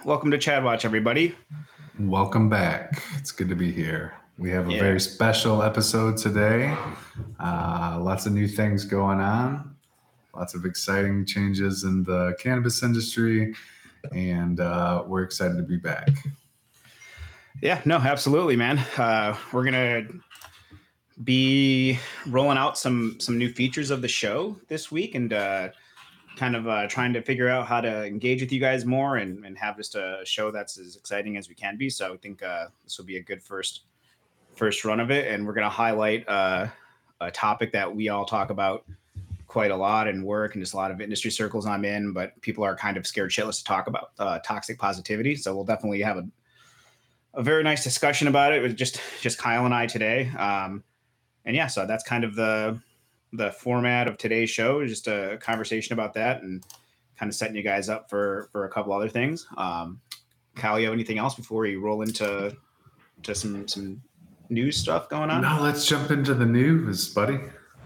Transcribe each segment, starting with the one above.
Welcome to Chad Watch, everybody. Welcome back. It's good to be here. We have a Yeah. very special episode today. Lots of new things going on, lots of exciting changes in the cannabis industry, and we're excited to be back. Yeah, no, absolutely, man. We're gonna be rolling out some new features of the show this week, and trying to figure out how to engage with you guys more and have just a show that's as exciting as we can be. So I think this will be a good first run of it, and we're gonna highlight a topic that we all talk about quite a lot in work and just a lot of industry circles I'm in, but people are kind of scared shitless to talk about toxic positivity. So we'll definitely have a very nice discussion about it with just Kyle and I today. And yeah, so that's kind of the format of today's show, just a conversation about that and kind of setting you guys up for a couple other things. Kyle, you have anything else before we roll into some news stuff going on? Now let's jump into the news, buddy.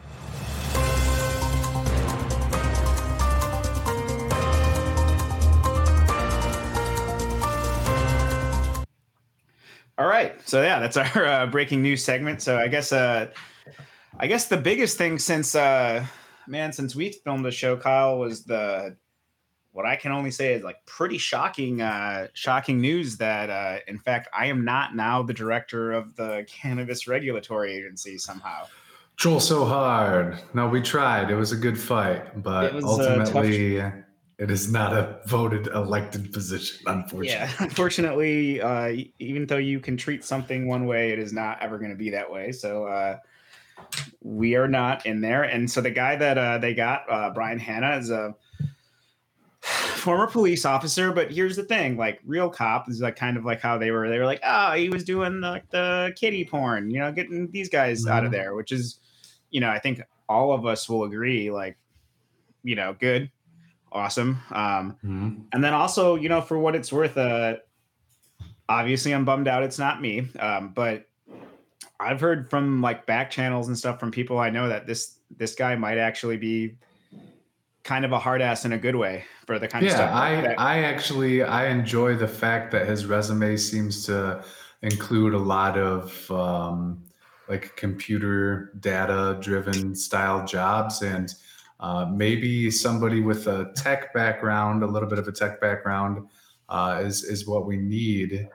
All right, so yeah, that's our breaking news segment. So I guess the biggest thing since we filmed the show, Kyle, was what I can only say is like pretty shocking news that in fact I am not now the director of the Cannabis Regulatory Agency somehow. Troll so hard. No, we tried. It was a good fight, but ultimately it is not a voted elected position, unfortunately. Yeah, unfortunately, even though you can treat something one way, it is not ever going to be that way. So we are not in there. And so the guy that they got, Brian Hanna, is a former police officer. But here's the thing: like real cop is like kind of like how they were like, oh, he was doing the kiddie porn, getting these guys out of there, which is, I think all of us will agree, like, good. Awesome. And then also, for what it's worth, obviously I'm bummed out it's not me, but I've heard from like back channels and stuff from people I know that this guy might actually be kind of a hard ass in a good way for the kind of stuff. I enjoy the fact that his resume seems to include a lot of like computer data driven style jobs, and maybe somebody with a tech background, a little bit of a tech background, is what we need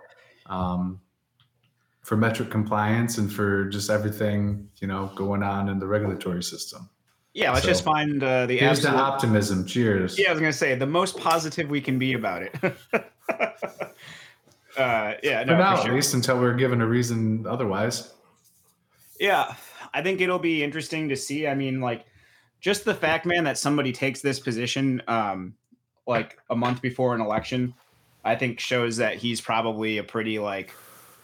for metric compliance and for just everything, going on in the regulatory system. Yeah, let's just find the here's absolute, the optimism. Cheers. Yeah, I was going to say the most positive we can be about it. For now, at least, until we're given a reason otherwise. Yeah, I think it'll be interesting to see. I mean, like, just the fact, man, that somebody takes this position like a month before an election, I think shows that he's probably a pretty, like,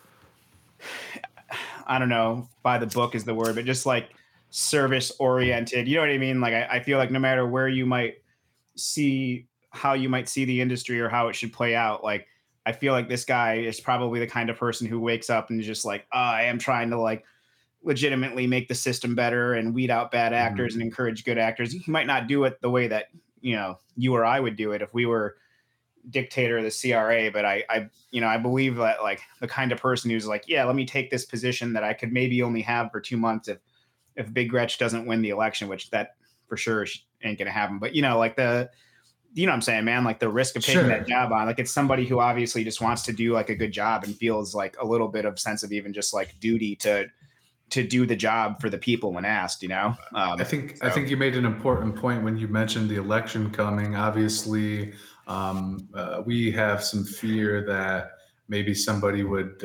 I don't know, by the book is the word, but just like service oriented. You know what I mean? Like, I feel like no matter where you might see how you might see the industry or how it should play out, like, I feel like this guy is probably the kind of person who wakes up and is just like, I am trying to like legitimately make the system better and weed out bad actors and encourage good actors. He might not do it the way that, you or I would do it if we were dictator of the CRA, but I believe that like the kind of person who's like, yeah, let me take this position that I could maybe only have for 2 months if Big Gretch doesn't win the election, which that for sure ain't gonna happen. But like you know what I'm saying, man, like the risk of taking that job on, like it's somebody who obviously just wants to do like a good job and feels like a little bit of sense of even just like duty to do the job for the people when asked, I think you made an important point when you mentioned the election coming. Obviously, we have some fear that maybe somebody would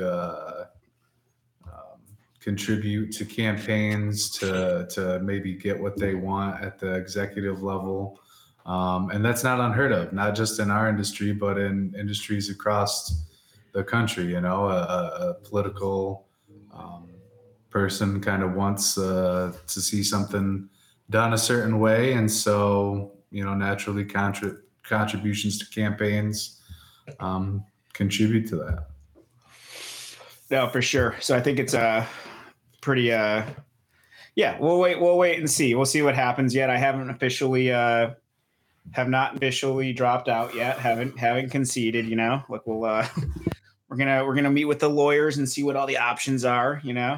contribute to campaigns to maybe get what they want at the executive level. And that's not unheard of, not just in our industry, but in industries across the country. A political person kind of wants to see something done a certain way. And so, naturally contributions to campaigns contribute to that. No, for sure. So I think it's pretty, we'll wait and see. We'll see what happens yet. I haven't officially have not officially dropped out yet. Haven't conceded. You know, like we're gonna meet with the lawyers and see what all the options are. You know.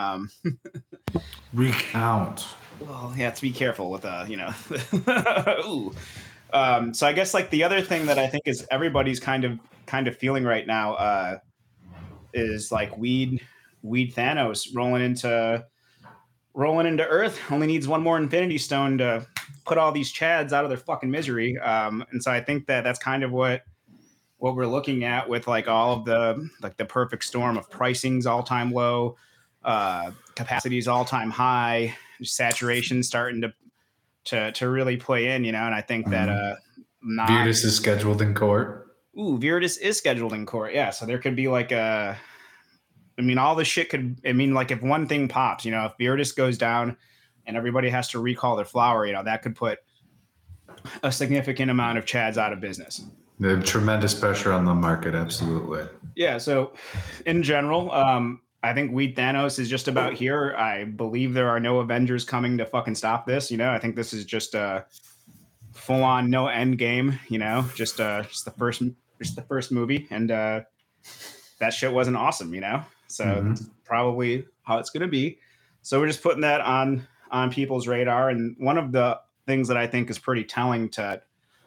Recount. Well, yeah, to be careful with you know. Ooh. So I guess like the other thing that I think is everybody's kind of feeling right now is like weed Thanos rolling into Earth. Only needs one more Infinity Stone to put all these Chads out of their fucking misery. And so I think that that's kind of what we're looking at with like all of the perfect storm of pricing's all time low, capacity's all time high, saturation starting to really play in, you know. And I think that Virtus is scheduled in court. Ooh, Virtus is scheduled in court. Yeah, so there could be like I mean, all this shit could. I mean, like if one thing pops, you know, if Virtus goes down and everybody has to recall their flower, you know, that could put a significant amount of Chads out of business. The tremendous pressure on the market, absolutely. Yeah. So, in general, I think Weed Thanos is just about here. I believe there are no Avengers coming to fucking stop this. You know, I think this is just a full on no end game. You know, just the first movie, and that shit wasn't awesome. You know, so that's probably how it's gonna be. So we're just putting that on people's radar. And one of the things that I think is pretty telling to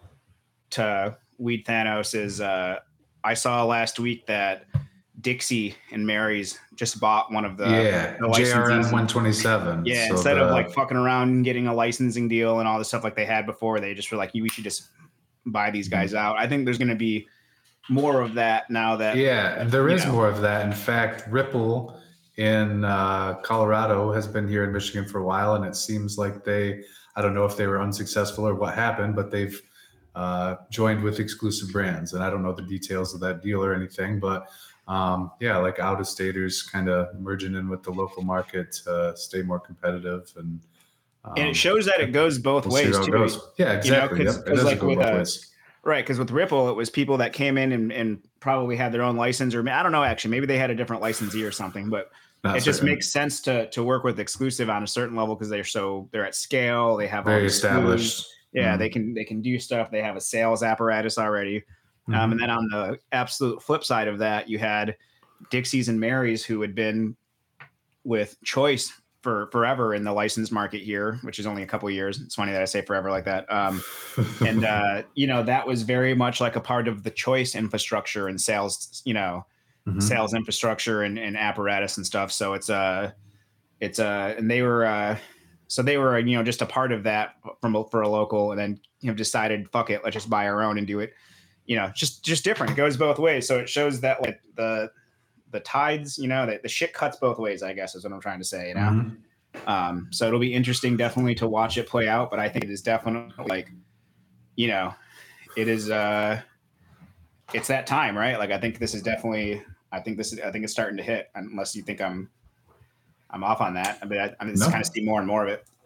Weed Thanos is I saw last week that Dixie and Mary's just bought one of the JRM 127. Yeah, so instead of like fucking around and getting a licensing deal and all the stuff like they had before, they just were like, we should just buy these guys out. I think there's going to be more of that now that there is more of that. In fact, Ripple in Colorado has been here in Michigan for a while, and it seems like I don't know if they were unsuccessful or what happened, but they've joined with exclusive brands, and I don't know the details of that deal or anything, but like out-of-staters kind of merging in with the local market to stay more competitive, and it shows that it goes both ways too. Yeah, exactly. You know, it does go both ways. Right, because with Ripple, it was people that came in and probably had their own license, or I don't know, actually, maybe they had a different licensee or something, but just makes sense to work with exclusive on a certain level because they're at scale, they have very established. Tools. Yeah, they can do stuff. They have a sales apparatus already. And then on the absolute flip side of that, you had Dixie's and Mary's, who had been with Choice for forever in the licensed market here, which is only a couple of years. It's funny that I say forever like that. And you know, that was very much like a part of the Choice infrastructure and sales, you know, sales infrastructure and apparatus and stuff. So it's and they were you know, just a part of that for a local, and then you know decided, fuck it, let's just buy our own and do it. You know, just different. It goes both ways. So it shows that like the tides, you know, that the shit cuts both ways, I guess is what I'm trying to say, you know? So it'll be interesting definitely to watch it play out, but I think it is definitely like, you know, it is, it's that time, right? Like, I think this is definitely, I think it's starting to hit, unless you think I'm off on that. I mean, I'm just kind of see more and more of it.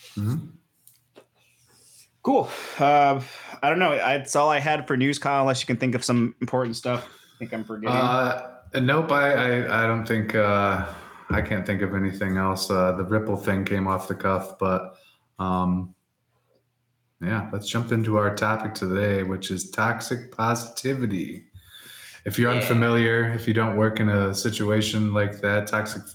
Cool. I don't know. That's all I had for news, Kyle, unless you can think of some important stuff. I think I'm forgetting. Nope. I don't think, I can't think of anything else. The Ripple thing came off the cuff, but let's jump into our topic today, which is toxic positivity. If you're unfamiliar, if you don't work in a situation like that,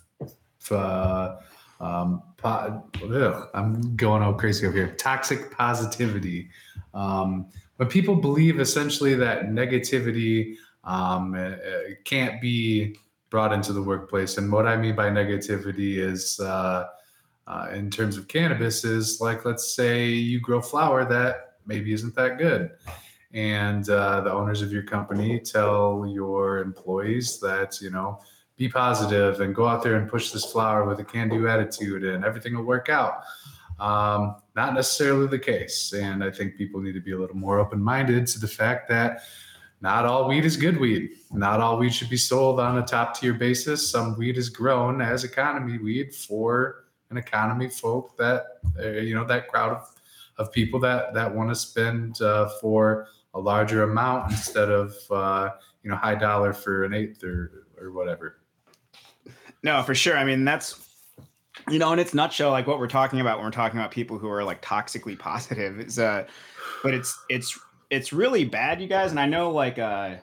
I'm going all crazy over here. Toxic positivity. When people believe essentially that negativity can't be brought into the workplace. And what I mean by negativity is, in terms of cannabis, is like, let's say you grow flower that maybe isn't that good. And the owners of your company tell your employees that, you know, be positive and go out there and push this flower with a can-do attitude and everything will work out. Not necessarily the case. And I think people need to be a little more open-minded to the fact that not all weed is good weed. Not all weed should be sold on a top-tier basis. Some weed is grown as economy weed for an economy folk that, you know, that crowd of people that want to spend for a larger amount instead of, you know, high dollar for an eighth or whatever. No, for sure. I mean, that's you know, in its nutshell, like what we're talking about when we're talking about people who are like toxically positive is, but it's really bad, you guys. And I know like,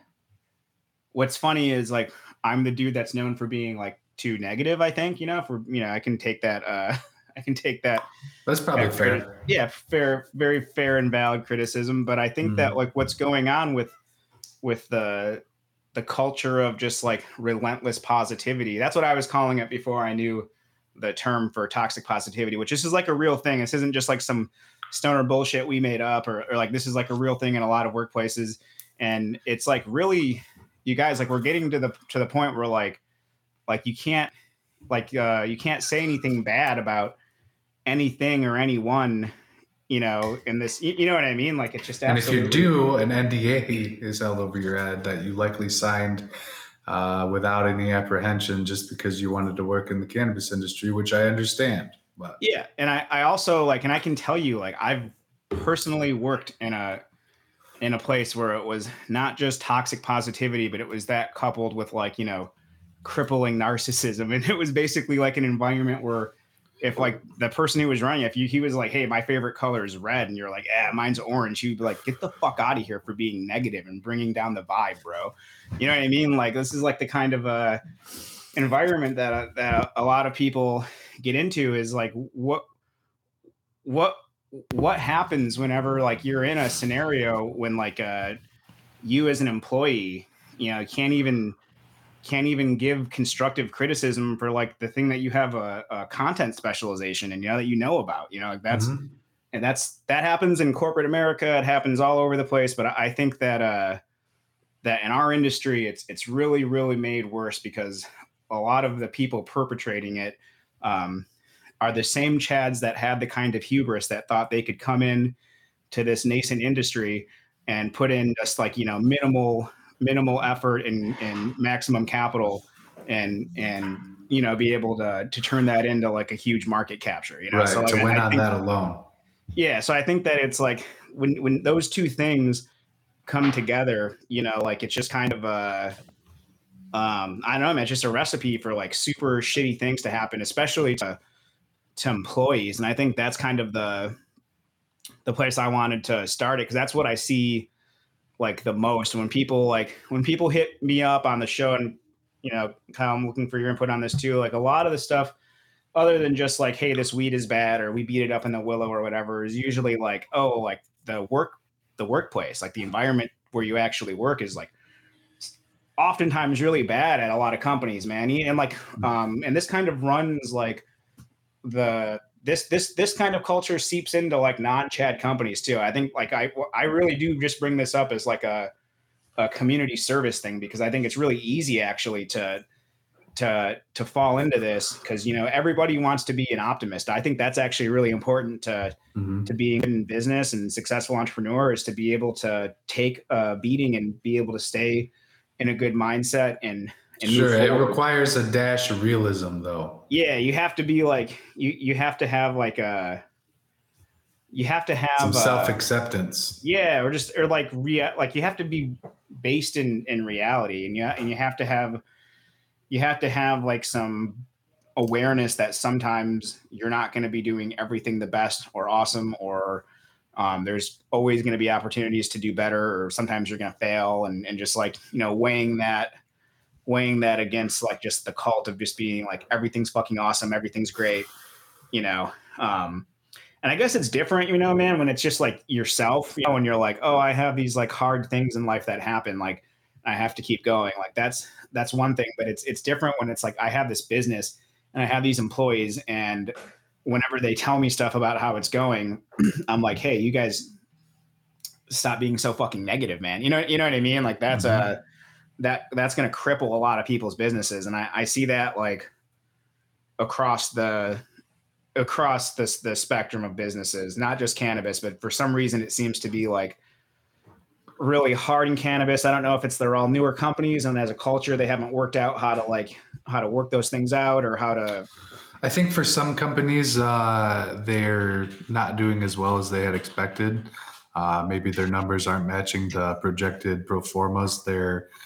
what's funny is like, I'm the dude that's known for being like too negative, I think, you know, I can take that, I can take that. That's probably fair. Yeah. Fair, very fair and valid criticism. But I think that like what's going on with the culture of just like relentless positivity. That's what I was calling it before I knew the term for toxic positivity, which this is like a real thing. This isn't just like some stoner bullshit we made up, or like this is like a real thing in a lot of workplaces. And it's like really, you guys, like we're getting to the point where like you can't you can't say anything bad about anything or anyone, you know, in this, you know what I mean? Like it's just absolutely. And if you do, an NDA is held over your head that you likely signed without any apprehension just because you wanted to work in the cannabis industry, which I understand. But yeah, and I also like, and I can tell you, like I've personally worked in a place where it was not just toxic positivity, but it was that coupled with like, you know, crippling narcissism, and it was basically like an environment where if like the person who was running, he was like, hey, my favorite color is red, and you're like, mine's orange, you'd be like, get the fuck out of here for being negative and bringing down the vibe, bro. You know what I mean? Like this is like the kind of environment that a lot of people get into, is like what happens whenever like you're in a scenario when like you as an employee, you know, can't even give constructive criticism for like the thing that you have a content specialization and, you know, that you know about, you know, like that's, and that happens in corporate America. It happens all over the place. But I think that that in our industry, it's really, really made worse because a lot of the people perpetrating it are the same Chads that had the kind of hubris that thought they could come in to this nascent industry and put in just like, you know, minimal effort and maximum capital and you know, be able to turn that into like a huge market capture, you know, right, so like, to win on that alone. Yeah. So I think that it's like when those two things come together, you know, like it's just kind of I don't know, man, it's just a recipe for like super shitty things to happen, especially to employees. And I think that's kind of the place I wanted to start it, because that's what I see like the most when people hit me up on the show. And, you know, Kyle, I'm looking for your input on this too. Like a lot of the stuff, other than just like, hey, this weed is bad, or we beat it up in the willow or whatever, is usually like, oh, like the workplace, like the environment where you actually work is like oftentimes really bad at a lot of companies, man. And like, and this kind of runs like this kind of culture seeps into like non-Chad companies too. I think like I really do just bring this up as like a community service thing, because I think it's really easy actually to fall into this, because, you know, everybody wants to be an optimist. I think that's actually really important to being in business and successful entrepreneur, is to be able to take a beating and be able to stay in a good mindset and sure, it requires a dash of realism though. Yeah, you have to be like you have to have like you have to have some self-acceptance. Yeah, or like you have to be based in reality, and you have to have like some awareness that sometimes you're not going to be doing everything the best or awesome, or there's always going to be opportunities to do better, or sometimes you're going to fail, and just like, you know, weighing that against like just the cult of just being like everything's fucking awesome, everything's great, you know. And I guess it's different, you know, man, when it's just like yourself, you know, when you're like, oh, I have these like hard things in life that happen, like I have to keep going. Like that's one thing, but it's different when it's like I have this business and I have these employees, and whenever they tell me stuff about how it's going, I'm like, hey, you guys stop being so fucking negative, man. You know what I mean? Like that's that's going to cripple a lot of people's businesses. And I see that like across the spectrum of businesses, not just cannabis, but for some reason it seems to be like really hard in cannabis. I don't know if they're all newer companies and as a culture, they haven't worked out how to work those things out, or how to. I think for some companies, they're not doing as well as they had expected. Maybe their numbers aren't matching the projected pro formas. They're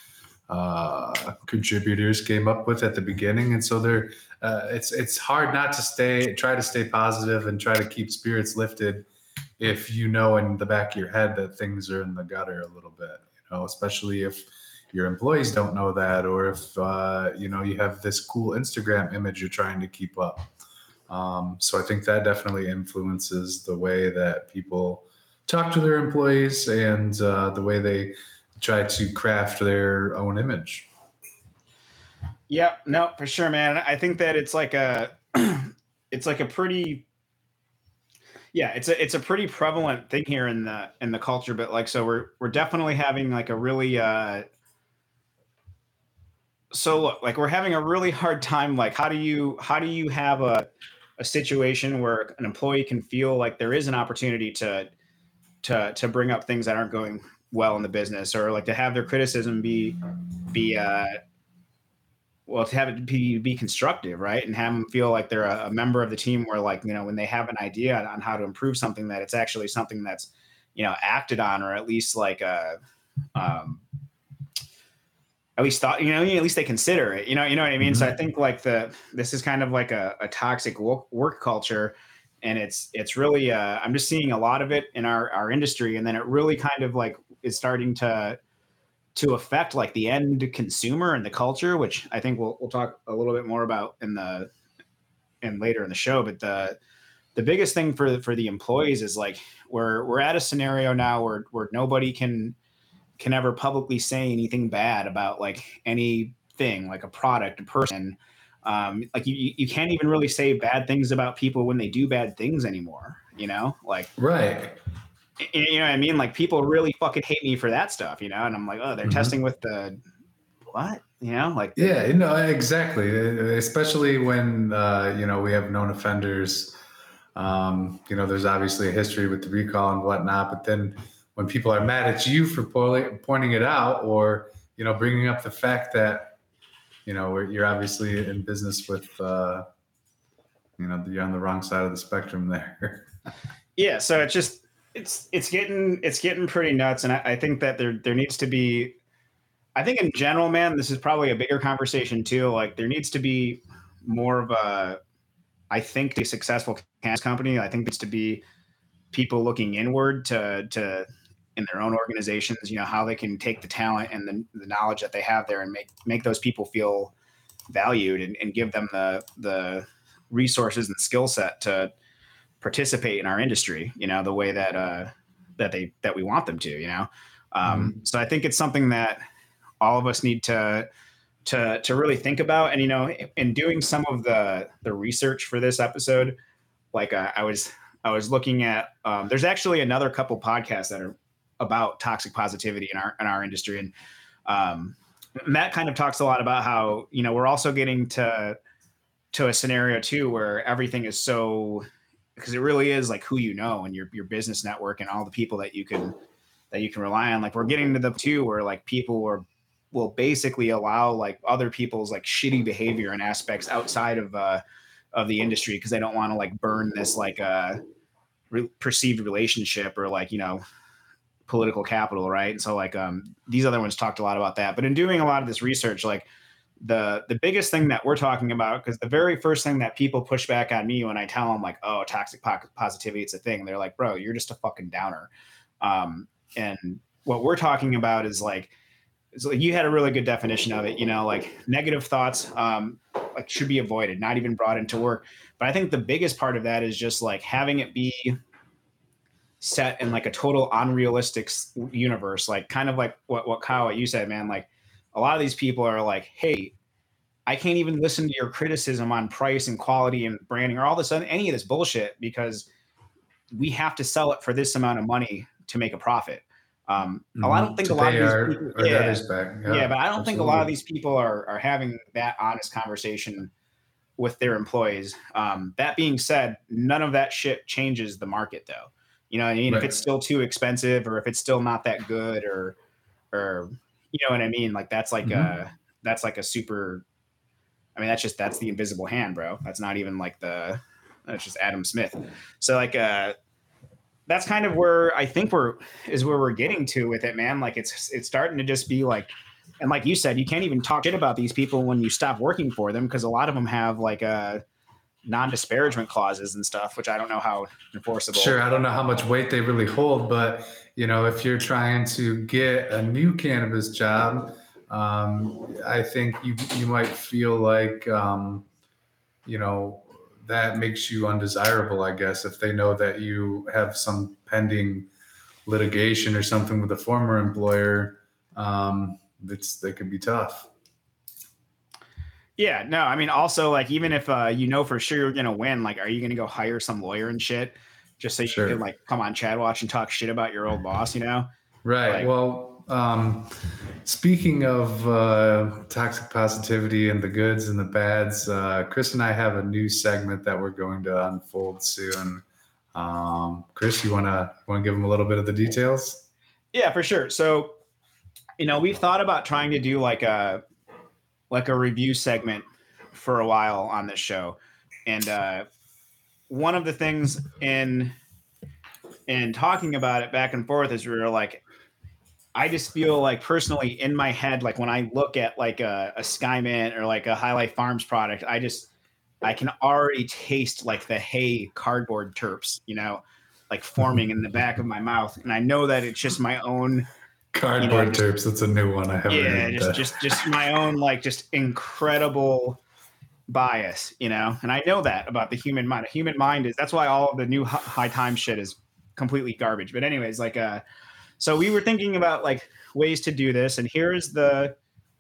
contributors came up with at the beginning. And so it's hard not to try to stay positive and try to keep spirits lifted if you know in the back of your head that things are in the gutter a little bit, especially if your employees don't know that, or if you have this cool Instagram image you're trying to keep up. So I think that definitely influences the way that people talk to their employees and the way they try to craft their own image. Yeah, no, for sure, man. I think that it's like a pretty, yeah, it's a pretty prevalent thing here in the culture. But like, so we're definitely having like a really so look, like we're having a really hard time. Like, how do you have a situation where an employee can feel like there is an opportunity to bring up things that aren't going well in the business, or like to have their criticism be well, to have it be constructive, right? And have them feel like they're a member of the team, where like, when they have an idea on how to improve something, that it's actually something that's, acted on, or at least like at least thought, at least they consider it, you know what I mean? Mm-hmm. So I think like this is kind of like a toxic work culture. And it's really, I'm just seeing a lot of it in our industry. And then it really kind of like is starting to affect like the end consumer and the culture, which I think we'll talk a little bit more about in later in the show. But the biggest thing for the employees is like, we're at a scenario now where nobody can ever publicly say anything bad about like anything, like a product, a person. Like you can't even really say bad things about people when they do bad things anymore, like, right. You know what I mean? Like, people really fucking hate me for that stuff, and I'm like, oh, they're testing with the what, like, yeah, exactly. Especially when, we have known offenders, there's obviously a history with the recall and whatnot, but then when people are mad at you for pointing it out, or, bringing up the fact that, you're obviously in business with, you're on the wrong side of the spectrum there. Yeah. So it's just, it's getting pretty nuts. And I think that there needs to be, I think in general, man, this is probably a bigger conversation too. Like, there needs to be more of I think a successful company, I think needs to be people looking inward to in their own organizations, how they can take the talent and the knowledge that they have there and make those people feel valued, and give them the resources and skill set to participate in our industry, the way that we want them to, So I think it's something that all of us need to really think about. And, in doing some of the research for this episode, like I was looking at, there's actually another couple podcasts that are about toxic positivity in our industry. And Matt kind of talks a lot about how, we're also getting to a scenario too, where everything is so, because it really is like who and your business network and all the people that you can rely on. Like, we're getting to the two where like people will basically allow like other people's like shitty behavior and aspects outside of the industry, because they don't want to like burn this like perceived relationship, or like, political capital, right? And so like these other ones talked a lot about that. But in doing a lot of this research, like the biggest thing that we're talking about, because the very first thing that people push back on me when I tell them like, oh, toxic positivity, it's a thing, they're like, bro, you're just a fucking downer. And what we're talking about is like, you had a really good definition of it, like negative thoughts like should be avoided, not even brought into work. But I think the biggest part of that is just like having it be set in like a total unrealistic universe, like kind of like what Kyle, what you said, man. Like, a lot of these people are like, hey, I can't even listen to your criticism on price and quality and branding or all this, any of this bullshit, because we have to sell it for this amount of money to make a profit. I don't think a lot of these people, but I don't absolutely think a lot of these people are having that honest conversation with their employees. That being said, none of that shit changes the market, though. You know what I mean? Right. If it's still too expensive, or if it's still not that good, or you know what I mean? Like, that's like that's like a super, I mean, that's the invisible hand, bro. That's not even like that's just Adam Smith. So like, that's kind of where I think we're getting to with it, man. Like, it's starting to just be like, And like you said, you can't even talk shit about these people when you stop working for them, because a lot of them have like non-disparagement clauses and stuff, which I don't know how enforceable. Sure, I don't know how much weight they really hold, but if you're trying to get a new cannabis job, I think you might feel like that makes you undesirable, I guess, if they know that you have some pending litigation or something with a former employer. They can be tough. Yeah, no, I mean, also, like, even if for sure you're gonna win, like, are you gonna go hire some lawyer and shit just so you can like come on Chad Watch and talk shit about your old boss, Right. Like, well, speaking of toxic positivity and the goods and the bads, Chris and I have a new segment that we're going to unfold soon. Chris, you wanna give them a little bit of the details? Yeah, for sure. So, we've thought about trying to do like a review segment for a while on this show, and one of the things in talking about it back and forth is we were like, I just feel like personally in my head, like when I look at like a Skymint or like a High Life Farms product, I can already taste like the hay cardboard terps, like forming in the back of my mouth, and I know that it's just my own cardboard terps. That's a new one. I haven't heard that. just my own like just incredible bias, and I know that about the human mind. The human mind that's why all of the new high time shit is completely garbage. But anyways, like so we were thinking about like ways to do this, and here's the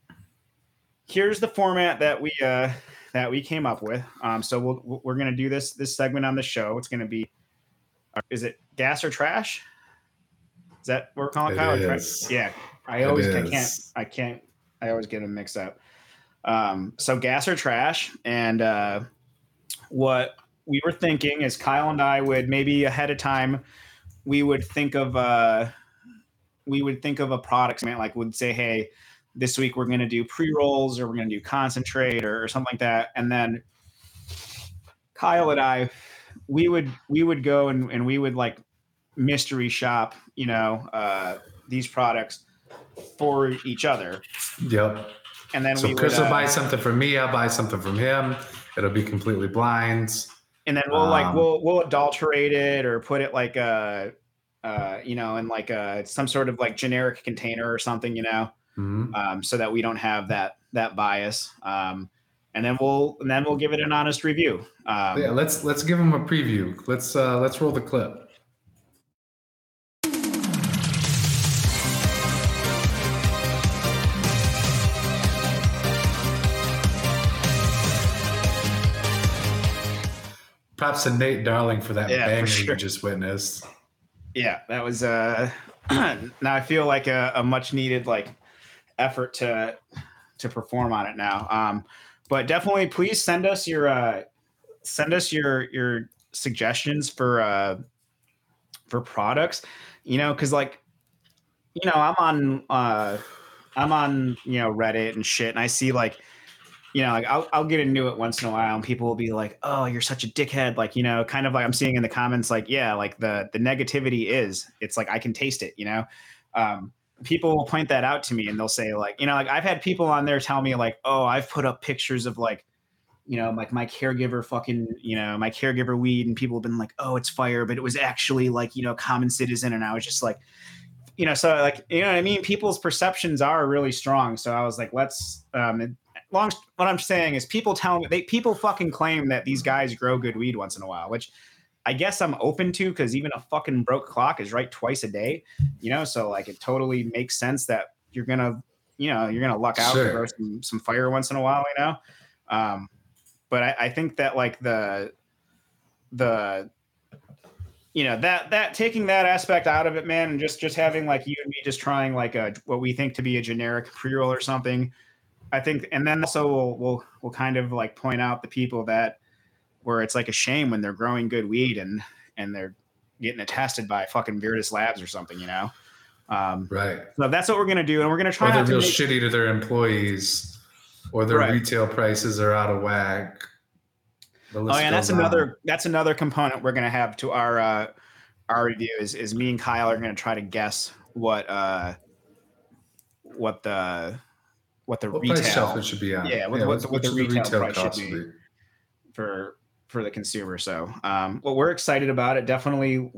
format that we came up with. So we're gonna do this segment on the show. It's gonna be, is it gas or trash? Is that what we're calling it, Kyle? Yeah, I always get them mixed up. So gas or trash, and what we were thinking is Kyle and I would maybe ahead of time we would think of a product, like would say, hey, this week we're going to do pre-rolls or we're going to do concentrate or something like that, and then Kyle and I we would go and we would like mystery shop these products for each other. Yep. And then Chris will buy something from me, I'll buy something from him. It'll be completely blind. And then we'll adulterate it or put it like in like some sort of like generic container or something, Mm-hmm. So that we don't have that bias. And then we'll give it an honest review. Yeah, let's give them a preview. Let's roll the clip. Props to Nate Darling for that banger you just witnessed. Yeah, that was now I feel like a much needed like effort to perform on it now. But definitely please send us your suggestions for products, because like I'm on Reddit and shit, and I see like like I'll get into it once in a while and people will be like, oh, you're such a dickhead. Like, kind of like I'm seeing in the comments, like, yeah, like the negativity it's like, I can taste it, people will point that out to me and they'll say like, like I've had people on there tell me like, oh, I've put up pictures of like, like my caregiver fucking, my caregiver weed, and people have been like, oh, it's fire, but it was actually like, Common Citizen. And I was just like, so like, what I mean? People's perceptions are really strong. So I was like, let's, what I'm saying is people fucking claim that these guys grow good weed once in a while, which I guess I'm open to, because even a fucking broke clock is right twice a day, so like it totally makes sense that you're gonna luck out to grow some fire once in a while, but I think that like the that taking that aspect out of it, man, and just having like you and me just trying like what we think to be a generic pre-roll or something, I think, and then also we'll kind of like point out the people where it's like a shame when they're growing good weed and they're getting attested by fucking Virtus Labs or something, Right. So that's what we're gonna do, and we're gonna try. Or they're real shitty to their employees, or their retail prices are out of whack. And that's another component we're gonna have to our review is me and Kyle are gonna try to guess what the what the What retail price shelf it should be on? yeah, what the retail price should be for the consumer. So well, we're excited about it. Definitely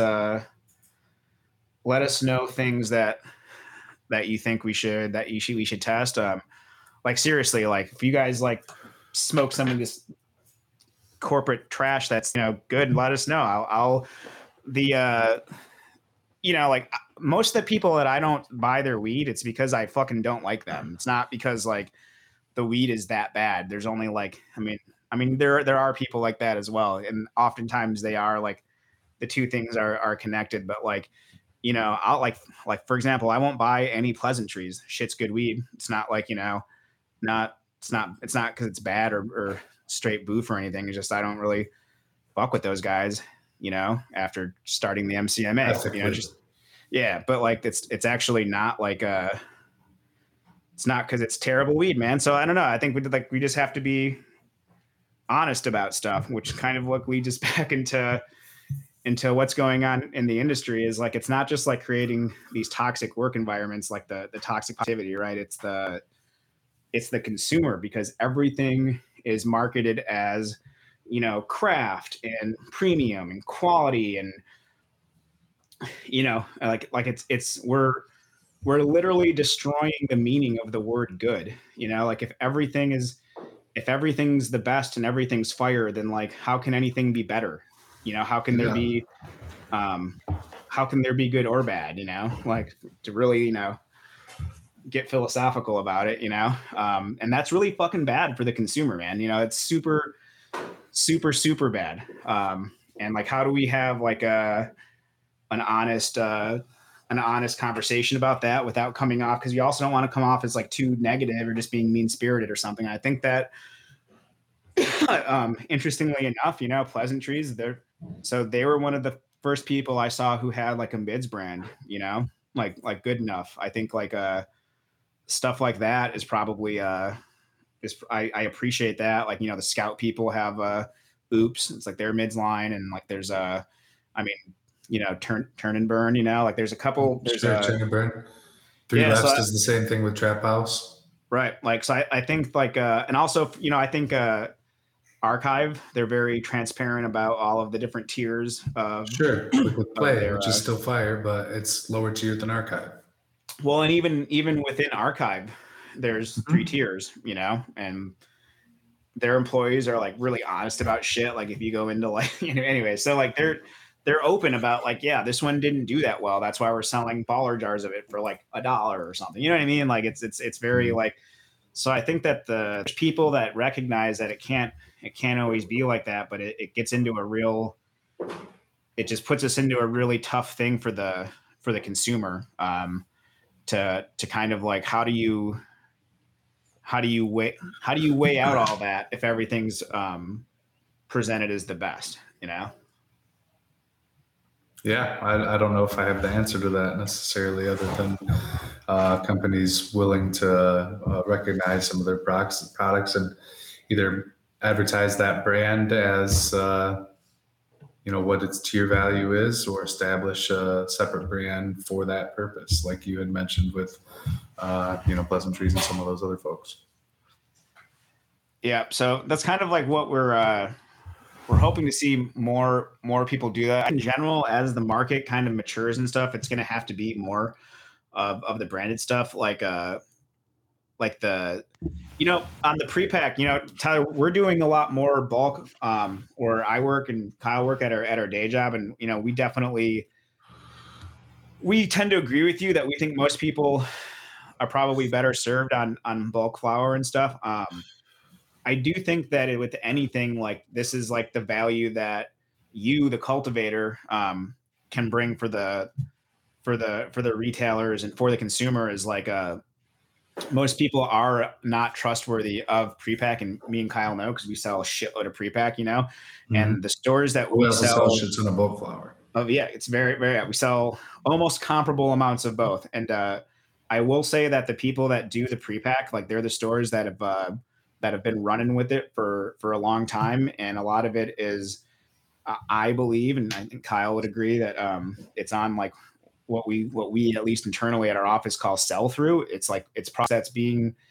let us know things that you think we should test. Like seriously, like if you guys like smoke some of this corporate trash that's good, let us know. I'll the like most of the people that I don't buy their weed, it's because I fucking don't like them. It's not because like the weed is that bad. There's only like I mean there are people like that as well, and oftentimes they are like the two things are connected. But like I'll like for example, I won't buy any pleasantries. Shit's good weed. It's not like not it's not because it's bad or straight boof or anything. It's just I don't really fuck with those guys. After starting the MCMA, just yeah. But like it's actually not like it's not because it's terrible weed, man. So I don't know. I think we just have to be honest about stuff, which kind of what leads us back into what's going on in the industry is like it's not just like creating these toxic work environments like the toxic positivity, right? It's the consumer, because everything is marketed as craft and premium and quality, and like it's we're literally destroying the meaning of the word good. Like if everything's the best and everything's fire, then like how can anything be better? How can there be good or bad? Like to really get philosophical about it, and that's really fucking bad for the consumer, man. It's super super super bad. And like how do we have like an honest conversation about that without coming off, because you also don't want to come off as like too negative or just being mean spirited or something. I think that interestingly enough, pleasantries, they were one of the first people I saw who had like a mids brand, like good enough. I think like stuff like that is probably I appreciate that. Like the Scout people have oops, it's like their mids line, and like there's turn and burn, like there's a couple, turn and burn. Three Lefts is the same thing with Trap House, right? Like so I think like and also I think Archive, they're very transparent about all of the different tiers of with Play, which is still fire, but it's lower tier than Archive. Well, and even within Archive there's 3 tiers, and their employees are like really honest about shit. Like if you go into like anyway, so like they're open about like, yeah, this one didn't do that well, that's why we're selling baller jars of it for like $1 or something. You know what I mean? Like it's very like, so I think that the people that recognize that it can't always be like that, but it gets into it just puts us into a really tough thing for the consumer, to kind of like how do you weigh out all that if everything's presented as the best, Yeah, I don't know if I have the answer to that necessarily, other than companies willing to recognize some of their products and either advertise that brand as what its tier value is, or establish a separate brand for that purpose, like you had mentioned with Pleasantries and some of those other folks. Yeah, so that's kind of like what we're hoping to see more people do that. In general, as the market kind of matures and stuff, it's going to have to be more of the branded stuff, like the on the pre-pack, Tyler, we're doing a lot more bulk, or I work and Kyle work at our day job, and we tend to agree with you that we think most people are probably better served on bulk flower and stuff. I do think that with anything, like this is like the value that you, the cultivator, can bring for the retailers and for the consumer, is like most people are not trustworthy of pre-pack, and me and Kyle know because we sell a shitload of pre-pack, and the stores that we sell shits in a bulk flower. Oh yeah, it's very very. We sell almost comparable amounts of both, and I will say that the people that do the pre-pack, like they're the stores that have been running with it for a long time, and a lot of it is, I believe, and I think Kyle would agree, that it's on like what we at least internally at our office call sell through. It's like it's process that's being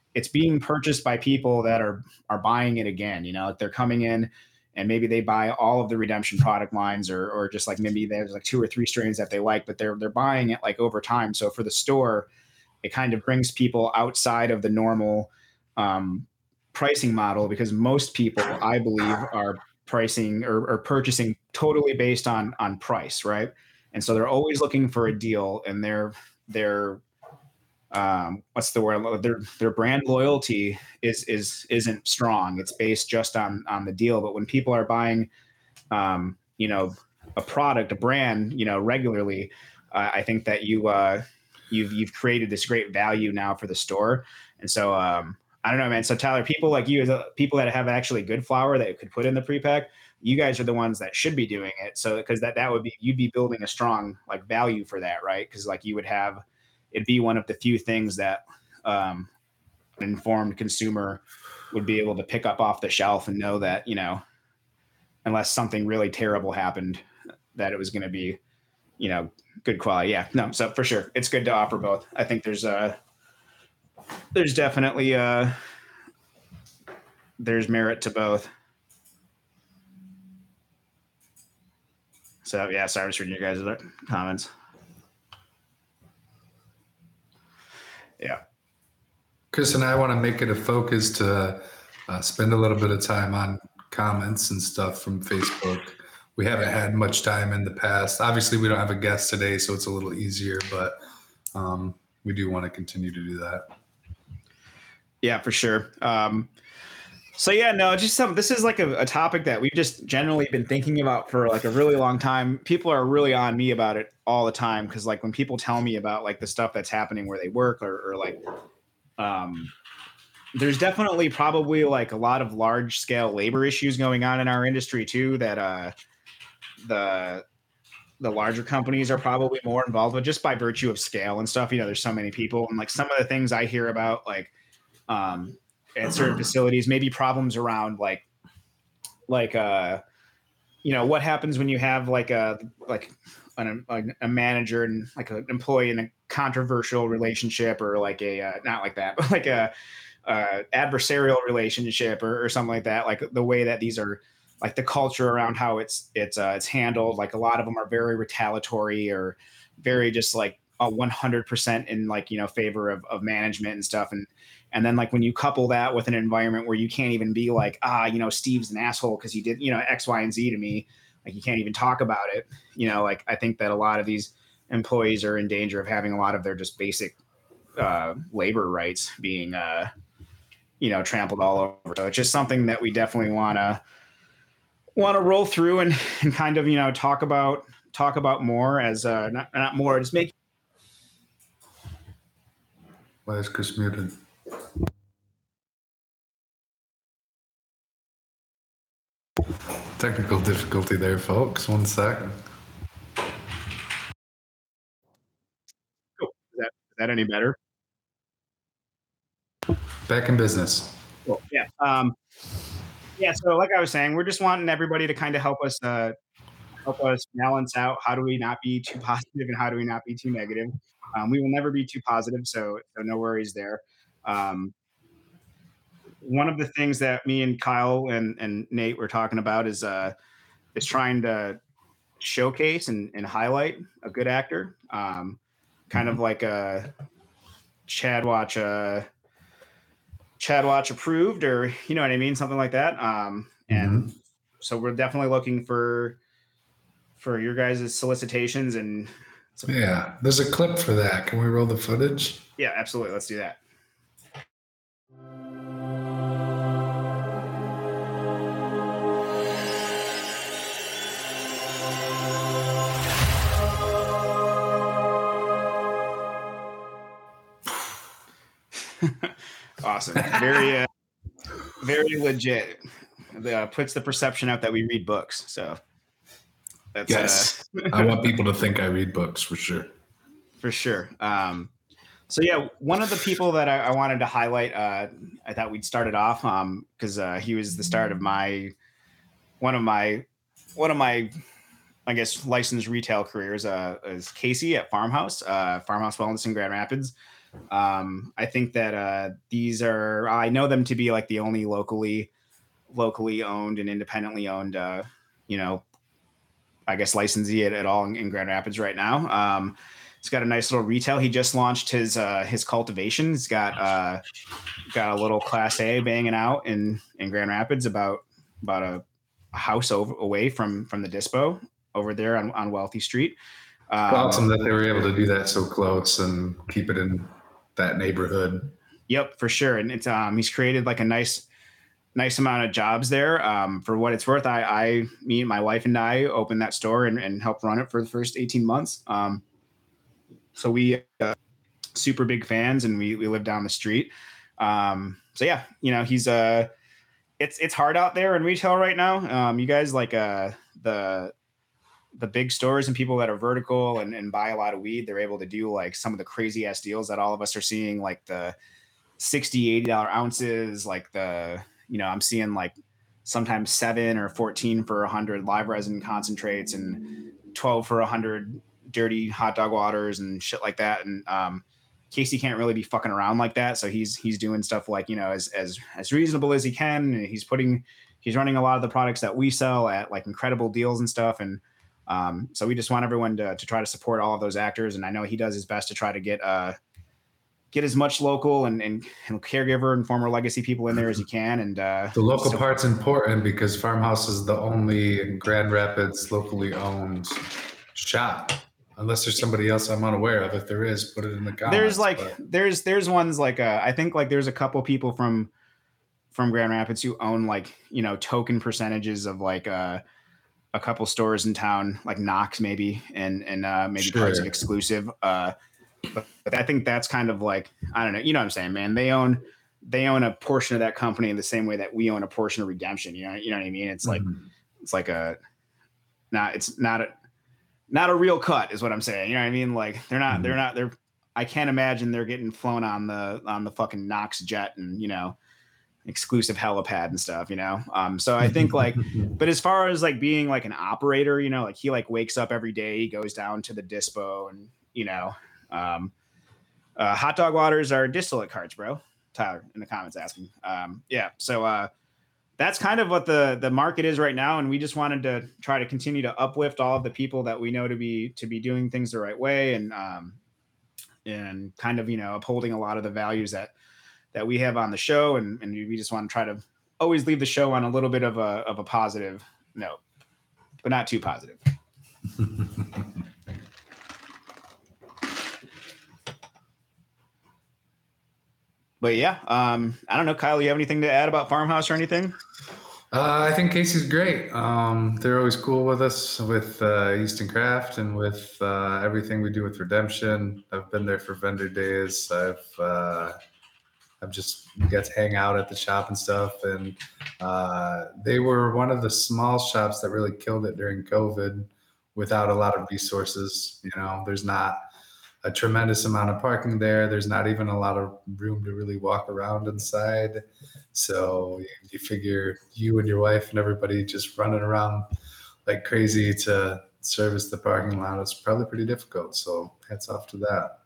it's being purchased by people that are buying it again. You know, like they're coming in and maybe they buy all of the Redemption product lines, or just like maybe there's like 2 or 3 strains that they like, but they're buying it like over time. So for the store, it kind of brings people outside of the normal pricing model, because most people, I believe, are pricing or purchasing totally based on price, right? And so they're always looking for a deal, and they're what's the word? Their brand loyalty isn't strong. It's based just on the deal. But when people are buying, you know, a product, a brand, you know, regularly, I think that you've created this great value now for the store. And so I don't know, man. So Tyler, people like you, people that have actually good flour that you could put in the pre-pack, you guys are the ones that should be doing it. So because that would be, you'd be building a strong like value for that, right? Because like you would have, it'd be one of the few things that an informed consumer would be able to pick up off the shelf and know that, you know, unless something really terrible happened, that it was going to be, you know, good quality. Yeah, no, so for sure, it's good to offer both. I think there's definitely there's merit to both. So yeah, sorry, I was reading your guys' comments. Yeah. Chris and I want to make it a focus to spend a little bit of time on comments and stuff from Facebook. We haven't had much time in the past. Obviously, we don't have a guest today, so it's a little easier, but we do want to continue to do that. Yeah, for sure. So yeah, no, just this is like a topic that we've just generally been thinking about for like a really long time. People are really on me about it all the time, because like when people tell me about like the stuff that's happening where they work, or like there's definitely probably like a lot of large scale labor issues going on in our industry too, that the larger companies are probably more involved with, just by virtue of scale and stuff. You know, there's so many people, and like some of the things I hear about, like at certain facilities, maybe problems around like you know, what happens when you have like a manager and like an employee in a controversial relationship, or like a not like that, but like a adversarial relationship, or something like that. Like the way that these are, like the culture around how it's handled. Like a lot of them are very retaliatory, or very just like 100% in like, you know, favor of management and stuff. And then like when you couple that with an environment where you can't even be like, you know, Steve's an asshole because he did, you know, X, Y, and Z to me. Like you can't even talk about it. You know, like I think that a lot of these employees are in danger of having a lot of their just basic labor rights being, you know, trampled all over. So it's just something that we definitely want to roll through and kind of, you know, talk about more, as not more, just make. Why is Chris muted? Technical difficulty there, folks. 1 second. Cool. Is that any better? Back in business. Cool. Yeah. Yeah. So like I was saying, we're just wanting everybody to kind of help us balance out, how do we not be too positive and how do we not be too negative. We will never be too positive, so no worries there. One of the things that me and Kyle and Nate were talking about is trying to showcase and highlight a good actor, kind of like a Chad Watch approved, or you know what I mean, something like that. And so we're definitely looking for your guys' solicitations. And yeah, there's a clip for that. Can we roll the footage? Yeah, absolutely. Let's do that. Awesome. Very very legit. Puts the perception out that we read books. So that's yes. I want people to think I read books for sure. For sure. So yeah, one of the people that I wanted to highlight, I thought we'd start it off because he was the start of one of my I guess licensed retail careers, is Casey at Farmhouse Wellness in Grand Rapids. I think that these are, I know them to be like the only locally owned and independently owned, you know, I guess licensee at all in Grand Rapids right now. He's got a nice little retail. He just launched his cultivation. He's got a little Class A banging out in Grand Rapids, about a house away from the dispo over there on Wealthy Street. Awesome that they were able to do that so close and keep it in that neighborhood. Yep, for sure. And it's he's created like a nice amount of jobs there. For what it's worth, me, my wife, and I opened that store and helped run it for the first 18 months. So we super big fans, and we live down the street. So yeah, you know, he's it's hard out there in retail right now. You guys, like the big stores and people that are vertical and buy a lot of weed, they're able to do like some of the crazy ass deals that all of us are seeing, like the $60, $80 ounces, like the, you know, I'm seeing like sometimes 7 or 14 for 100 live resin concentrates and 12 for 100 dirty hot dog waters and shit like that. And Casey can't really be fucking around like that. So he's doing stuff like, you know, as reasonable as he can. And he's running a lot of the products that we sell at like incredible deals and stuff. And so we just want everyone to try to support all of those actors. And I know he does his best to try to get as much local and caregiver and former legacy people in there as he can. And the local part's important because Farmhouse is the only Grand Rapids locally owned shop. Unless there's somebody else I'm unaware of. If there is, put it in the comments. There's ones like I think like there's a couple people from Grand Rapids who own like, you know, token percentages of like a couple stores in town, like Knox maybe, and maybe Sure. parts of Exclusive. But I think that's kind of like, I don't know, you know what I'm saying, man. They own a portion of that company in the same way that we own a portion of Redemption. You know what I mean? It's like it's like it's not a real cut is what I'm saying. You know what I mean? Like they're I can't imagine they're getting flown on the fucking Knox jet and, you know, exclusive helipad and stuff, you know? So I think like, but as far as like being like an operator, you know, like he like wakes up every day, he goes down to the dispo and, you know, hot dog waters are distillate carts, bro. Tyler in the comments asking. Yeah. So, that's kind of what the market is right now. And we just wanted to try to continue to uplift all of the people that we know to be doing things the right way. And kind of, you know, upholding a lot of the values that we have on the show. And we just want to try to always leave the show on a little bit of a positive note, but not too positive. But yeah, I don't know, Kyle, you have anything to add about Farmhouse or anything? I think Casey's great. They're always cool with us with Easton Craft and with everything we do with Redemption. I've been there for vendor days. I've just got to hang out at the shop and stuff. And they were one of the small shops that really killed it during COVID without a lot of resources. You know, there's not a tremendous amount of parking there. There's not even a lot of room to really walk around inside. So you figure you and your wife and everybody just running around like crazy to service the parking lot. It's probably pretty difficult. So hats off to that.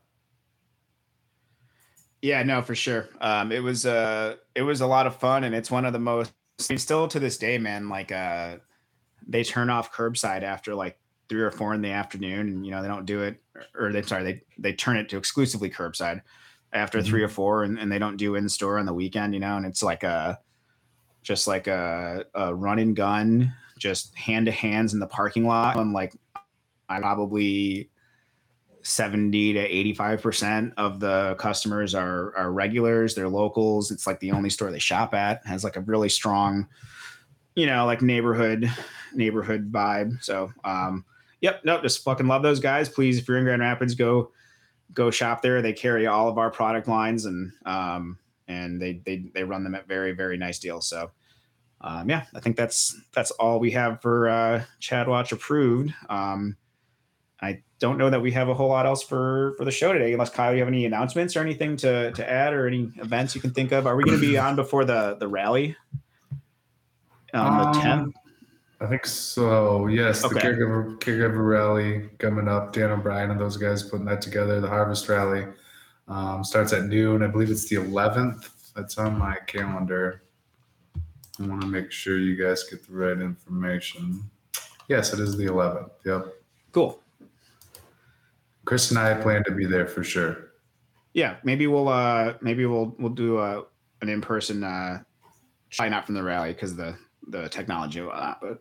Yeah, no, for sure. It was a lot of fun, and it's one of the most, I mean, still to this day, man, like they turn off curbside after like 3 or 4 in the afternoon, and, you know, they don't do it, or they turn it to exclusively curbside after 3 or 4, and they don't do in store on the weekend, you know. And it's like just like a run and gun, just hand to hands in the parking lot. And like I probably 70 to 85% of the customers are regulars. They're locals. It's like the only store they shop at. It has like a really strong, you know, like neighborhood vibe. So, yep. Nope. Just fucking love those guys. Please, if you're in Grand Rapids, go shop there. They carry all of our product lines, and they run them at very, very nice deals. So, yeah, I think that's all we have for Chad Watch approved. I don't know that we have a whole lot else for the show today, unless, Kyle, you have any announcements or anything to add, or any events you can think of. Are we going to be on before the rally on the 10th? I think so. Yes. Okay. The caregiver rally coming up. Dan O'Brien and those guys putting that together. The Harvest Rally. Starts at noon. I believe it's the 11th. That's on my calendar. I want to make sure you guys get the right information. Yes, it is the 11th. Yep. Cool. Chris and I plan to be there for sure. Yeah, maybe we'll do an in-person try not from the rally because the technology and whatnot, but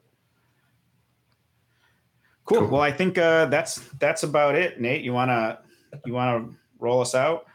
cool. Well, I think that's about it. Nate, you wanna roll us out?